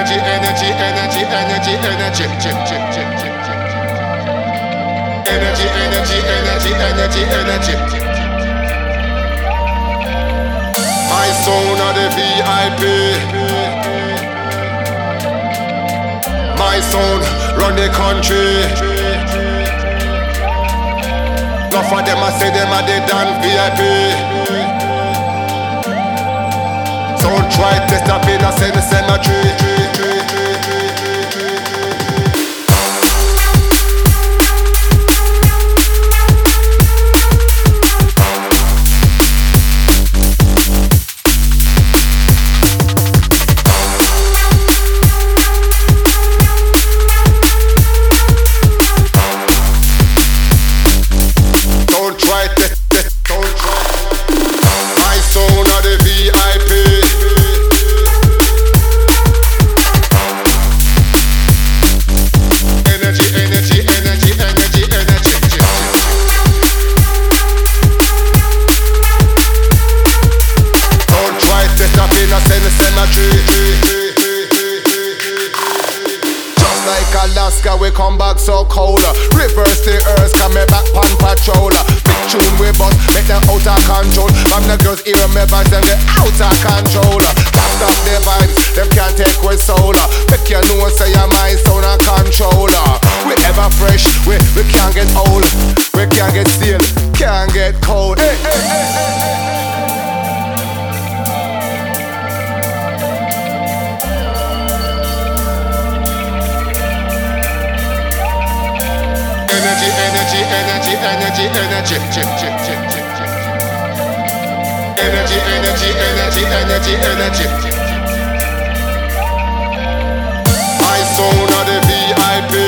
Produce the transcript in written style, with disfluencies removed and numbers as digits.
energy, energy, energy, energy, energy, chip, chip, chip, chip, chip. Energy, energy, energy, energy, energy. My sound of the VIP. My sound run the country. Enough of them I say them are the damn VIP. Don't try test up in a cemetery. Alaska, we come back so cold. Reverse the earth, come me back on patrol. Big tune we bust, make them out of control. From the girls hear me voice, them get out of control. Cast up the vibes, them can't take with soul. Make you know say you're my sound and controller. We ever fresh, we can't get old. We can't get stale, can't get cold. Hey, hey, hey, hey. Energy, energy, energy, energy, energy, chip, chip, chip, chip, chip. Energy, energy, energy, energy, energy. My sound of the VIP.